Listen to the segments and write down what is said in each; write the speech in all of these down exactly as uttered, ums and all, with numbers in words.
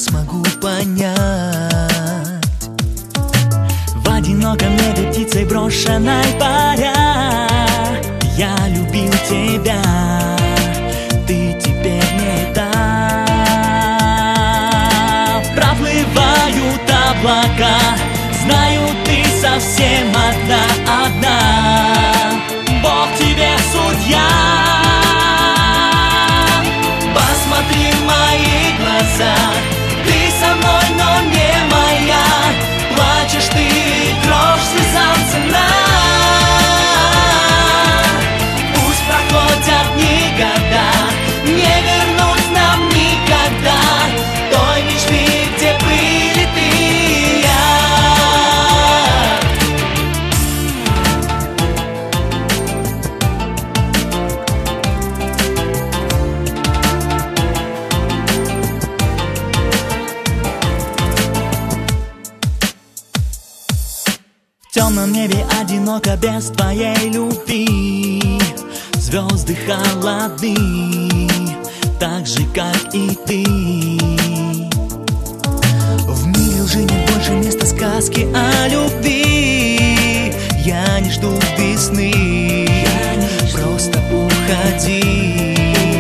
смогу понять. В одиноком небе птицей брошенной паря я любил тебя, ты теперь не та. Проплывают облака, знаю, ты совсем одна, одна. Бог тебе судья. Посмотри в мои глаза, ты со мной, но не моя. Плачешь ты, кровь слезам цена. Пусть проходят дни, года, не вернуть нам никогда той мечты, где были ты и я. В темном небе одиноко без твоей любви. Звезды холодны, так же, как и ты. В мире уже нет больше места сказки о любви. Я не жду весны, просто уходи.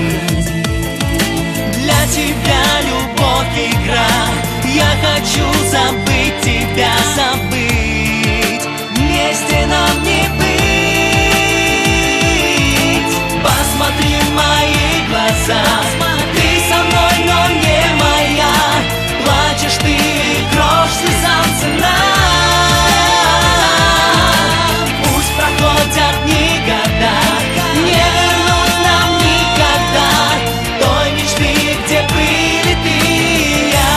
Для тебя любовь игра, я хочу забыть тебя, забыть. Вместе нам не быть. Посмотри в мои глаза, ты со мной, но не моя. Плачешь ты, кровь слезам цена. Пусть проходят дни, года, не вернуть нам никогда той мечты, где были ты и я.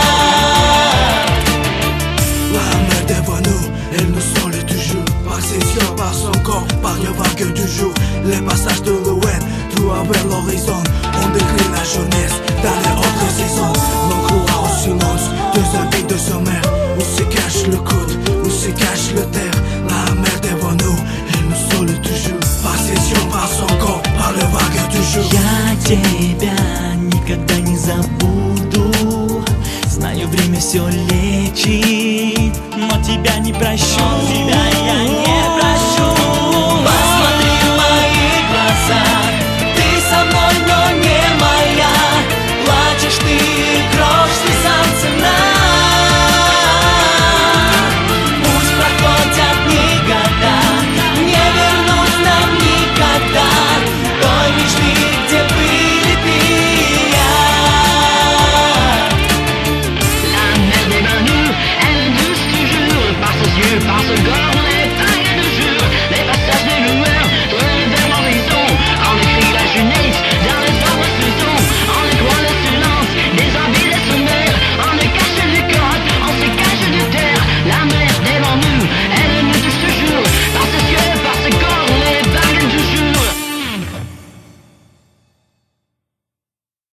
La mer devant nous, elle nous solide toujours. Par ses yeux, par son corps, par le vague du jour. Les passages de l'Ouest, tout vers l'horizon. On décrit la jeunesse dans les autres saisons. L'on croit au silence, deux habits de sommaire. Où se cache le coude, où se cache le terre. La mer devant nous, elle nous solide toujours. Par ses yeux, par son corps, par le vague du jour. Я тебя никогда не забуду. Знаю, время все лечит, но тебя не прощу.